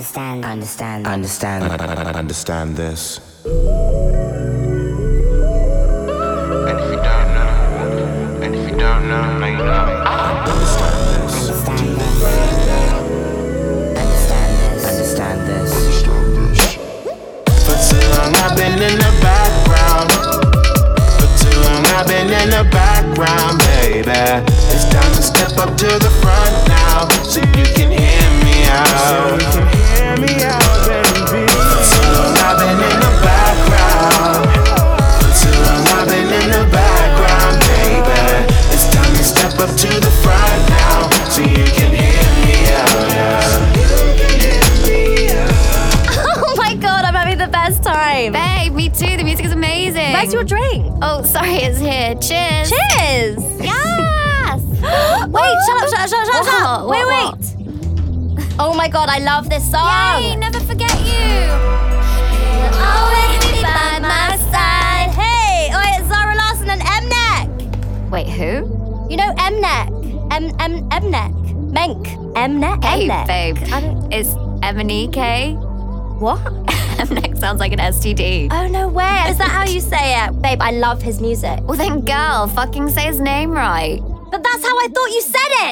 understand this. And if you don't know, now you know. Understand this. For too long I've been in the background. For too long I've been in the background, baby. It's time to step up to the front now, so you can hear me out. Baby. For too long I've been in the background. For too long I've been in the background, baby. It's time to step up to the front now, so you can hear me out. Oh my god, I'm having the best time. Babe, me too. The music is amazing. Where's your drink? Oh, sorry, it's here. Cheers. Cheers! Yes. Wait, shut up. What? Wait. Oh my god, I love this song. Yay, never forget you. You'll always be by my side. Hey, it's Zara Larsson and Mnek. Wait, who? You know Mnek? Mnek. Menk. Mnek. Hey, Mnek. babe. I don't... It's M-N-E-K. What? Mnek sounds like an STD. Oh, no way. Is that how you say it? Babe, I love his music. Well then, girl, fucking say his name right. But that's how I thought you said it.